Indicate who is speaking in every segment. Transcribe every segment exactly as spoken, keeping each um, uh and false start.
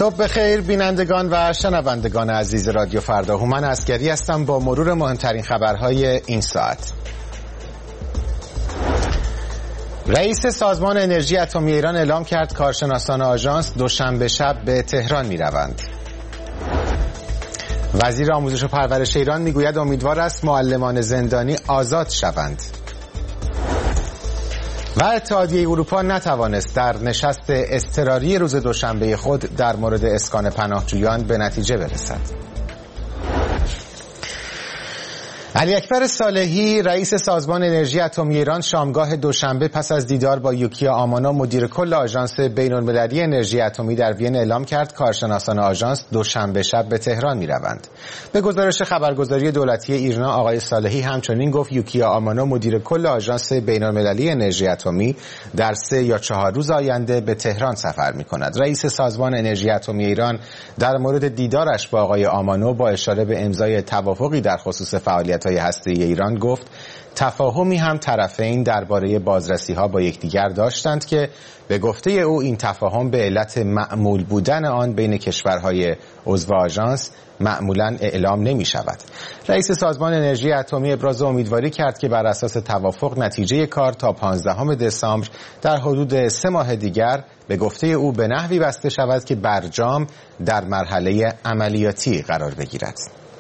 Speaker 1: صبح بخیر بینندگان و شنوندگان عزیز رادیو فردا. هومن عسگری هستم با مرور مهمترین خبرهای این ساعت. رئیس سازمان انرژی اتمی ایران اعلام کرد کارشناسان آژانس دوشنبه شب به تهران می‌روند. وزیر آموزش و پرورش ایران میگوید امیدوار است معلمان زندانی آزاد شوند. و اتحادیه اروپا نتوانست در نشست اضطراری روز دوشنبه خود در مورد اسکان پناهجویان به نتیجه برسد. علی اکبر صالحی رئیس سازمان انرژی اتمی ایران شامگاه دوشنبه پس از دیدار با یوکیا آمانا مدیر کل آژانس بین‌المللی انرژی اتمی در وین اعلام کرد کارشناسان آژانس دوشنبه شب به تهران می‌روند. به گزارش خبرگزاری دولتی ایرنا آقای صالحی همچنین گفت یوکیا آمانا مدیر کل آژانس بین‌المللی انرژی اتمی در سه یا چهار روز آینده به تهران سفر می‌کند. رئیس سازمان انرژی اتمی ایران در مورد دیدارش با آقای آمانا با اشاره به امضای توافقی در خصوص فعالیت هسته‌ای ایران گفت تفاهمی هم طرفین درباره بازرسی‌ها با یکدیگر داشتند که به گفته او این تفاهم به علت معمول بودن آن بین کشورهای عضو آژانس معمولاً اعلام نمی‌شود. رئیس سازمان انرژی اتمی ابراز امیدواری کرد که بر اساس توافق نتیجه کار تا پانزدهم دسامبر در حدود سه ماه دیگر به گفته او به نحوی بسته شود که برجام در مرحله عملیاتی قرار بگیرد.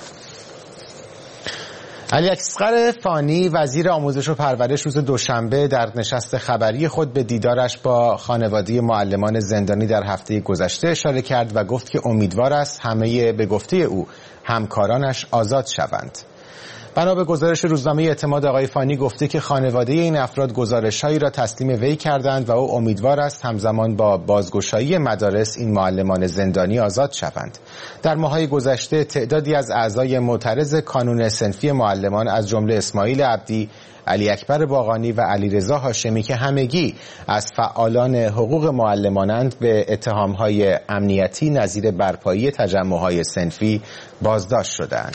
Speaker 1: علی اکبر فانی وزیر آموزش و پرورش روز دوشنبه در نشست خبری خود به دیدارش با خانواده معلمان زندانی در هفته گذشته اشاره کرد و گفت که امیدوار است همه به گفته او همکارانش آزاد شوند. بنا به گزارش روزنامه اعتماد آقای فانی گفته که خانواده این افراد گزارش‌هایی را تسلیم وی کردند و او امیدوار است همزمان با بازگشایی مدارس این معلمان زندانی آزاد شوند. در ماه‌های گذشته تعدادی از اعضای معترض کانون صنفی معلمان از جمله اسماعیل عبدی، علی اکبر باقانی و علیرضا هاشمی که همگی از فعالان حقوق معلمانند به اتهام‌های امنیتی نظیر برپایی تجمع‌های صنفی بازداشت شدند.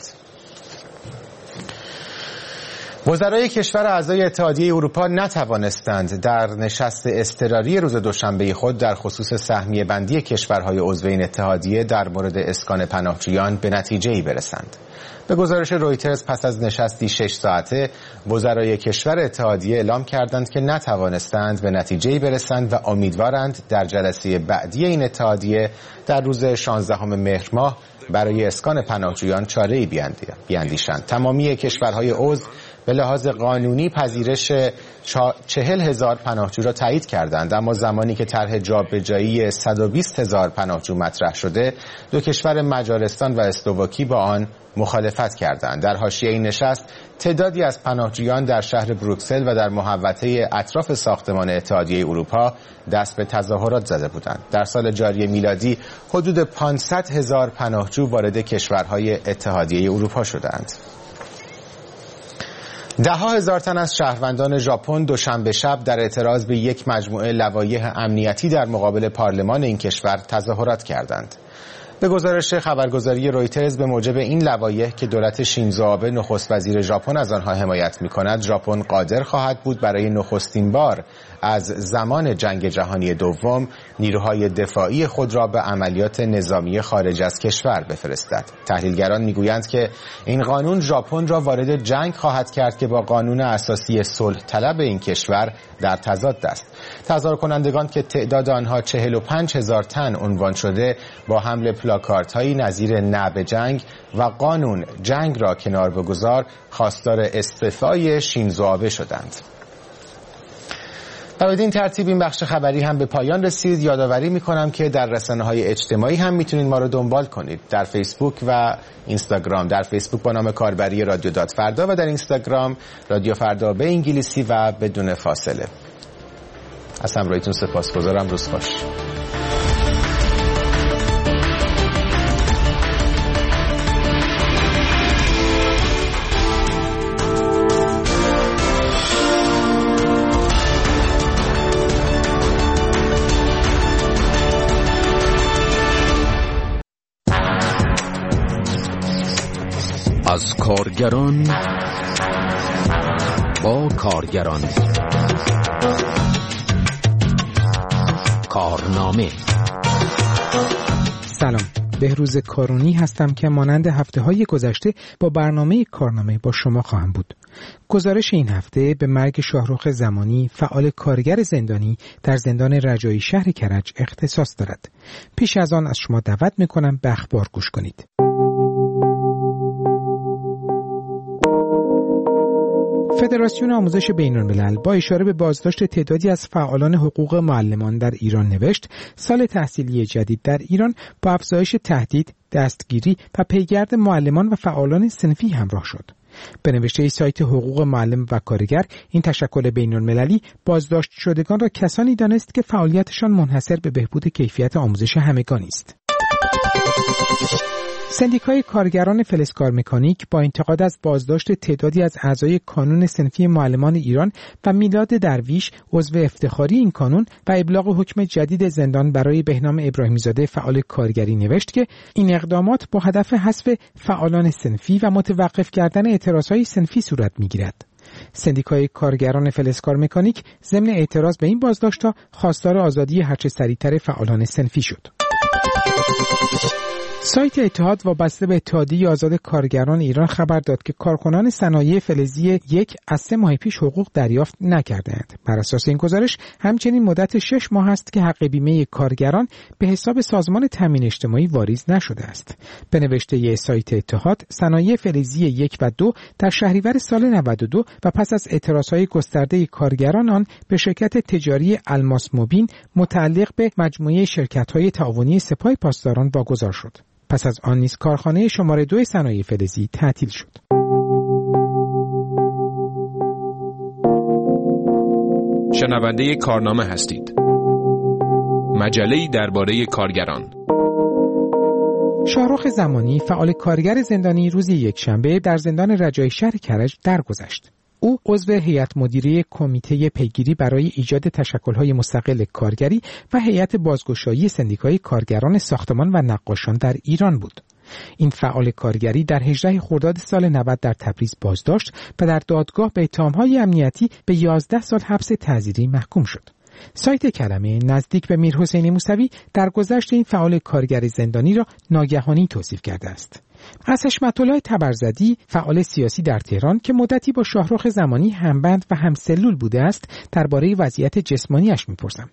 Speaker 1: وزرای کشور اعضای اتحادیه اروپا نتوانستند در نشست اضطراری روز دوشنبه خود در خصوص سهمیه بندی کشورهای عضو این اتحادیه در مورد اسکان پناهجویان به نتیجه‌ای برسند. به گزارش رویترز پس از نشستی شش ساعته وزرای کشور اتحادیه اعلام کردند که نتوانستند به نتیجه‌ای برسند و امیدوارند در جلسه بعدی این اتحادیه در روز شانزدهم مهر ماه برای اسکان پناهجویان چاره‌ای بیاندیشند. تمامی کشورهای عضو به لحاظ قانونی پذیرش چهل هزار پناهجو را تایید کردند، اما زمانی که طرح جابجایی صد و بیست هزار پناهجو مطرح شده دو کشور مجارستان و اسلواکی با آن مخالفت کردند. در حاشیه این نشست تعدادی از پناهجویان در شهر بروکسل و در محوطه اطراف ساختمان اتحادیه اروپا دست به تظاهرات زده بودند. در سال جاری میلادی حدود پانصد هزار پناهجو وارد کشورهای اتحادیه اروپا شدند. ده ها هزار تن از شهروندان ژاپن دوشنبه شب در اعتراض به یک مجموعه لوایح امنیتی در مقابل پارلمان این کشور تظاهرات کردند. به گزارش خبرگزاری رویترز به موجب این لوایح که دولت شینزو آبه نخست وزیر ژاپن از آنها حمایت می‌کند، ژاپن قادر خواهد بود برای نخستین بار از زمان جنگ جهانی دوم نیروهای دفاعی خود را به عملیات نظامی خارج از کشور بفرستد. تحلیلگران میگویند که این قانون ژاپن را وارد جنگ خواهد کرد که با قانون اساسی صلح طلب این کشور در تضاد است. تظاهر کنندگان که تعداد آنها چهل و پنج هزار تن عنوان شده با حمل پلاکاردهایی نظیر نه به جنگ و قانون جنگ را کنار بگذار خواستار استعفای شینزو آبه شدند. و بدین ترتیب این بخش خبری هم به پایان رسید. یادآوری میکنم که در رسانه‌های اجتماعی هم میتونید ما رو دنبال کنید، در فیسبوک و اینستاگرام. در فیسبوک با نام کاربری رادیو دات فردا و در اینستاگرام رادیو فردا به انگلیسی و بدون فاصله. از همراهیتون سپاسگزارم. روز خوش.
Speaker 2: از کارگران با کارگران، کارنامه
Speaker 3: سلام، بهروز کارونی هستم که مانند هفته‌های گذشته با برنامه کارنامه با شما خواهم بود. گزارش این هفته به مرگ شاهرخ زمانی، فعال کارگر زندانی در زندان رجایی شهر کرج اختصاص دارد. پیش از آن از شما دعوت می‌کنم به اخبار گوش کنید. فدراسیون آموزش بین‌الملل با اشاره به بازداشت تعدادی از فعالان حقوق معلمان در ایران نوشت سال تحصیلی جدید در ایران با افزایش تهدید، دستگیری و پیگرد معلمان و فعالان صنفی همراه شد. به نوشته سایت حقوق معلم و کارگر، این تشکل بین‌المللی بازداشت شدگان را کسانی دانست که فعالیتشان منحصر به بهبود کیفیت آموزش همگانی است. سندیکای کارگران فلزکار مکانیک با انتقاد از بازداشت تعدادی از اعضای کانون صنفی معلمان ایران و میلاد درویش عضو افتخاری این کانون و ابلاغ حکم جدید زندان برای بهنام ابراهیمی‌زاده فعال کارگری نوشت که این اقدامات با هدف حذف فعالان صنفی و متوقف کردن اعتراضهای صنفی صورت می‌گیرد. سندیکای کارگران فلزکار مکانیک ضمن اعتراض به این بازداشت‌ها خواستار آزادی هرچه سریعتر فعالان صنفی شد. سایت اتحاد وابسته به اتحادیه آزاد کارگران ایران خبر داد که کارکنان صنایع فلزی یک از سه ماه پیش حقوق دریافت نکردند. بر اساس این گزارش همچنین مدت شش ماه است که حق بیمه کارگران به حساب سازمان تامین اجتماعی واریز نشده است. به نوشته سایت اتحاد، صنایع فلزی یک و دو در شهریور سال نود و دو و پس از اعتراضهای گسترده کارگران آن به شرکت تجاری الماس موبین متعلق به مجموعه شرکت‌های تعاونی سپاه پاسداران واگذار شد. پس از آن نیز کارخانه شماره دو صنایع فلزی تعطیل شد.
Speaker 4: شنونده کارنامه هستید. مجله‌ای درباره کارگران.
Speaker 3: شاهرخ زمانی، فعال کارگر زندانی، روز یکشنبه در زندان رجایی شهر کرج درگذشت. او عضو هیئت مدیره کمیته پیگیری برای ایجاد تشکل‌های مستقل کارگری و هیئت بازگشایی سندیکای کارگران ساختمان و نقاشان در ایران بود. این فعال کارگری در هجدهم خرداد سال نود در تبریز بازداشت و در دادگاه به اتهام‌های امنیتی به یازده سال حبس تعزیری محکوم شد. سایت کلمه نزدیک به میرحسین موسوی درگذشت این فعال کارگر زندانی را ناگهانی توصیف کرده است. از حشمت الله تبرزدی، فعال سیاسی در تهران که مدتی با شاهرخ زمانی همبند و همسلول بوده است، درباره وضعیت جسمانیش میپرسم.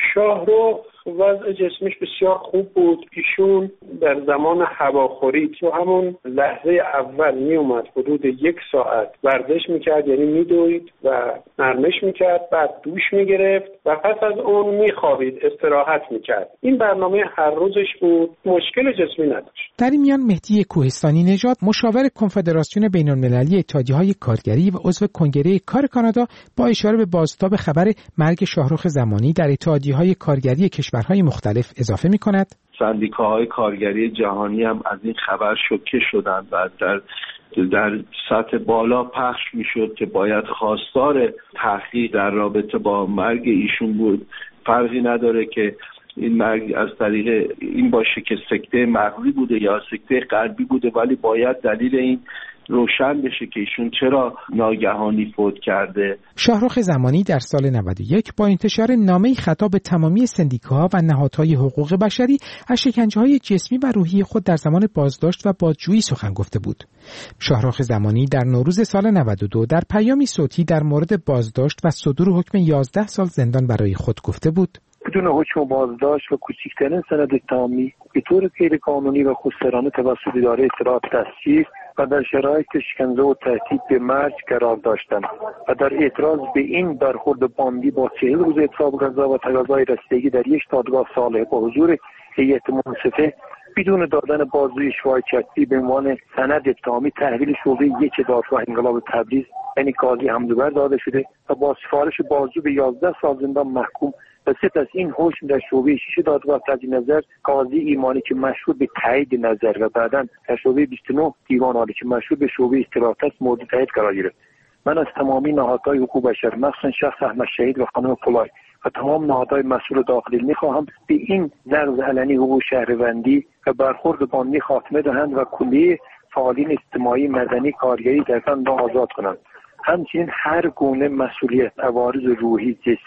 Speaker 5: شاهرخ وضع جسمیش بسیار خوب بود. ایشون در زمان هواخوری تو همون لحظه اول می اومد حدود یک ساعت ورزش میکرد، یعنی میدوید و نرمش میکرد، بعد دوش میگرفت و پس از اون میخوابید، استراحت میکرد. این برنامه هر روزش بود، مشکل جسمی نداشت.
Speaker 3: در این میان مهدی کوهستانی نژاد، مشاور کنفدراسیون بین‌المللی اتحادیه‌های کارگری و عضو کنگره کار کانادا، با اشاره به بازتاب خبر مرگ شاهرخ زمانی در اتحادیه‌های کارگری کشورهای مختلف اضافه می‌کند:
Speaker 6: سندیکاهای کارگری جهانی هم از این خبر شوکه شدند و در در سطح بالا پخش میشد که باید خواستار تحقیق در رابطه با مرگ ایشون بود. فرقی نداره که این مرگ از طریق این باشه که سکته مغزی بوده یا سکته قلبی بوده، ولی باید دلیل این روشن بشه که ایشون چرا ناگهانی فوت کرده.
Speaker 3: شاهرخ زمانی در سال نود و یک با انتشار نامه‌ای خطاب به تمامی سندیکاها و نهادهای حقوق بشری از شکنجه‌های جسمی و روحی خود در زمان بازداشت و بازجویی سخن گفته بود. شاهرخ زمانی در نوروز سال نود و دو در پیامی صوتی در مورد بازداشت و صدور حکم یازده سال زندان برای خود گفته بود:
Speaker 7: بدون حکم بازداشت و کوچکترین سند اتهامی به طور غیرقانونی و خودسرانه توسط اداره اطلاعات دستگیر و در شرایط شکنجه و تهدید به مرگ قرار داشتم و در اعتراض به این برخورد باندی با چهل روز اعتصاب غذا و تقاضای رسیدگی در یک دادگاه صالح با حضور هیئت منصفه بدون دادن بازجویی شایع‌چی به عنوان سند اتهامی تحویل شعبه یک دادگاه انقلاب تبریز یعنی قاضی حمدوبر داده شده و با سفارش بازجو به یازده سال زندان محکوم و سپس این حکم در شعبه شش دادگاه تجدید نظر قاضی ایمانی که مشهور به تایید نظر و بعداً در شعبه بیست و نه دیوان عالی که مشهور به شعبه استراحت است مورد تایید قرار گرفت. من از تمامی نهادهای حقوق بشر، مخصوصا شخص احمد شهید و خانم فولای و تمام نهادهای مسئول داخلی می‌خواهم به این نقض علنی حقوق شهروندی و برخورد باندی خاتمه دهند و کلیه فعالین اجتماعی، مدنی، کارگری در آن را آزاد کنند. همچنین هر گونه مسئولیت، عوارض روحی، جسمی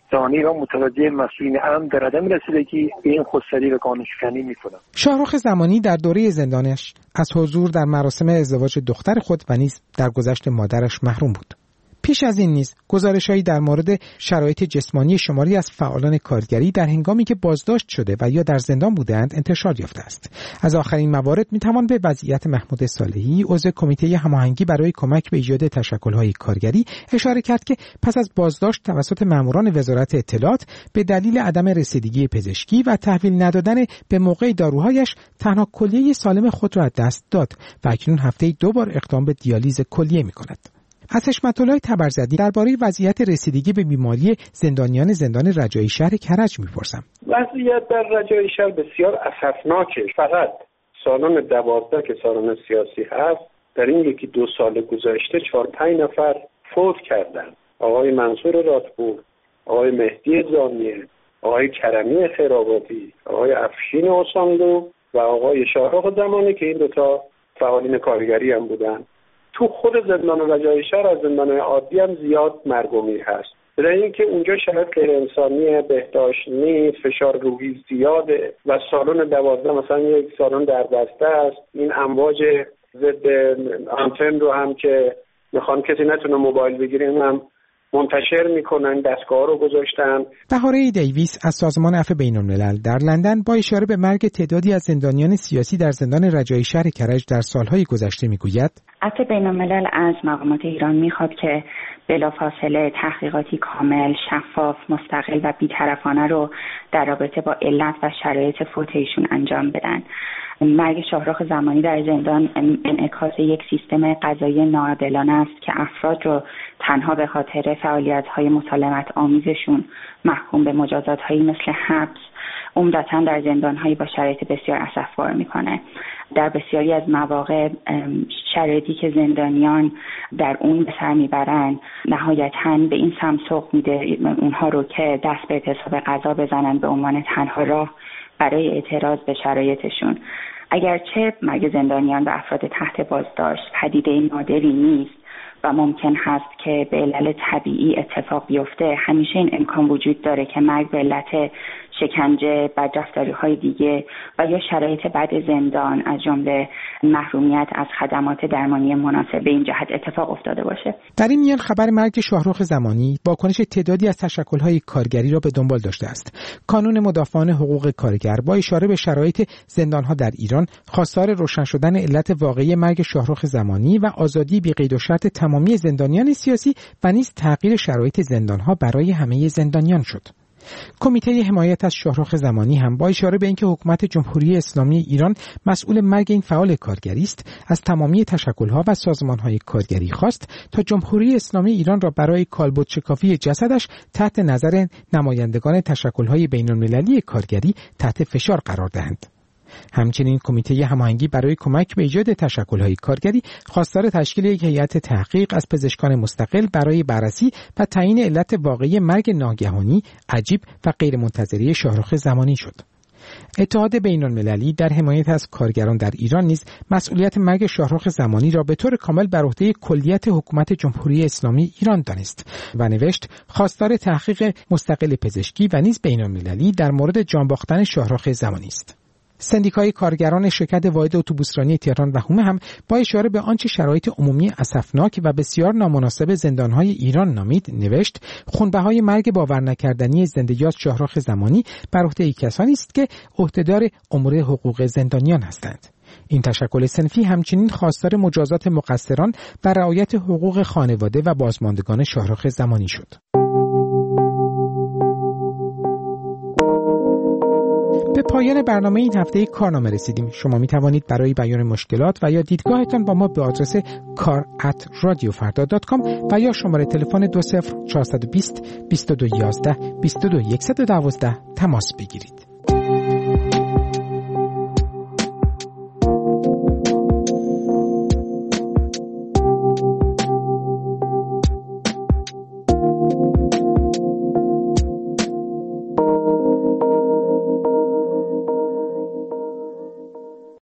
Speaker 7: زمانی را متوجه مسئولین امن در عدم رسیدگی به این خودسری و قانون‌شکنی می‌کنند.
Speaker 3: شاهرخ زمانی در دوره زندانش از حضور در مراسم ازدواج دختر خود و نیز در گذشت مادرش محروم بود. پیش از این نیز گزارش‌هایی در مورد شرایط جسمانی شماری از فعالان کارگری در هنگامی که بازداشت شده و یا در زندان بودند انتشار یافته است. از آخرین موارد می‌توان به وضعیت محمود صالحی، عضو کمیته هماهنگی برای کمک به ایجاد تشکل‌های کارگری اشاره کرد که پس از بازداشت توسط ماموران وزارت اطلاعات به دلیل عدم رسیدگی پزشکی و تحویل ندادن به موقع داروهایش تنها کلیه سالم خود را از دست داد و اکنون هفته‌ای دو بار اقدام به دیالیز کلیه می‌کند. از حشمت‌الله تبرزدی درباره وضعیت رسیدگی به بیماری زندانیان زندان رجایی شهر کرج می‌پرسم.
Speaker 5: وضعیت در رجایی شهر بسیار اسفناکه. فقط سالن دوازده که سالن سیاسی هست در این یکی دو سال گذشته چهار پنج نفر فوت کردن. آقای منصور راتپور، آقای مهدی زامیه، آقای کرمی خیرآبادی، آقای افشین حسینلو و آقای شاهرخ زمانی که این دوتا فعالین کارگری هم بودن. تو خود زندان رجایی شهر از زندان‌های عادی هم زیاد مرگ و میر هست. برای اینکه اونجا شرایط غیر انسانیه، بهداشت نیست، فشار روحی زیاده و سالن دوازده مثلا یک سالن در بسته است. این امواج ضد آنتن رو هم که میخوان کسی نتونه موبایل بگیره هم منتشر میکنن، دستگاه رو گذاشتن.
Speaker 3: بهاره دیویس از سازمان عفو بین‌الملل در لندن با اشاره به مرگ تعدادی از زندانیان سیاسی در زندان رجایی شهر کرج در سالهای گذشته میگوید:
Speaker 8: عفو بین‌الملل از مقامات ایران میخواد که بلافاصله تحقیقاتی کامل، شفاف، مستقل و بی‌طرفانه رو در رابطه با علت و شرایط فوت ایشون انجام بدن. مرگ شاهرخ زمانی در زندان انعکاس یک سیستم قضایی ناعادلانه است که افراد رو تنها به خاطر فعالیت‌های مسالمت آمیزشون محکوم به مجازات‌هایی مثل حبس، عمدتاً در زندان‌هایی با شرایط بسیار اسفبار می‌کنه. در بسیاری از مواقع شرایطی که زندانیان در اون به سر میبرن نهایتاً به این سمت سوق میده اونها رو که دست به اعتصاب قضا بزنن به عنوان تنها راه برای اعتراض به شرایطشون. اگرچه مرگ زندانیان و افراد تحت بازداشت پدیده نادری نیست و ممکن هست که به علل طبیعی اتفاق بیفته، همیشه این امکان وجود داره که مرگ به علت شکنجه، بدرفتاری‌های دیگه و یا شرایط بد زندان از جمله محرومیت از خدمات درمانی مناسب به این جهت اتفاق افتاده باشه.
Speaker 3: در این میان خبر مرگ شاهرخ زمانی واکنش تعدادی از تشکل‌های کارگری را به دنبال داشته است. کانون مدافعان حقوق کارگر با اشاره به شرایط زندان‌ها در ایران خواستار روشن شدن علت واقعی مرگ شاهرخ زمانی و آزادی بی قید و شرط تمامی زندانیان سیاسی و نیز تغییر شرایط زندان‌ها برای همه زندانیان شد. کمیته حمایت از شاهرخ زمانی هم با اشاره به اینکه حکومت جمهوری اسلامی ایران مسئول مرگ این فعال کارگری است، از تمامی تشکل‌ها و سازمان‌های کارگری خواست تا جمهوری اسلامی ایران را برای کالبد شکافی جسدش تحت نظر نمایندگان تشکل‌های بین‌المللی کارگری تحت فشار قرار دهند. همچنین کمیته هماهنگی برای کمک به ایجاد تشکل‌های کارگری خواستار تشکیل یک هیئت تحقیق از پزشکان مستقل برای بررسی و تعیین علت واقعی مرگ ناگهانی، عجیب و غیرمنتظره شاهرخ زمانی شد. اتحاد بین‌المللی در حمایت از کارگران در ایران نیز مسئولیت مرگ شاهرخ زمانی را به طور کامل بر عهده کلیت حکومت جمهوری اسلامی ایران دانست و نوشت خواستار تحقیق مستقل پزشکی و نیز بین‌المللی در مورد جان باختن شاهرخ زمانی است. سندیکای کارگران شرکت واحد اتوبوسرانی تهران و حومه هم با اشاره به آنچه شرایط عمومی اسفناک و بسیار نامناسب زندانهای ایران نامید نوشت خونبهای مرگ باور نکردنی زندگیات شاهرخ زمانی بر عهده کسانی است که عهدهدار امور حقوق زندانیان هستند. این تشکل صنفی همچنین خواستار مجازات مقصران و رعایت حقوق خانواده و بازماندگان شاهرخ زمانی شد. به پایان برنامه این هفته کارنامه رسیدیم. شما می توانید برای بیان مشکلات و یا دیدگاهتان با ما به آدرس کار ات رادیو فردا دات کام و یا شماره تلفن دو صفر چهارصد و بیست بیست و دو یازده بیست و دو صد و دوازده تماس بگیرید.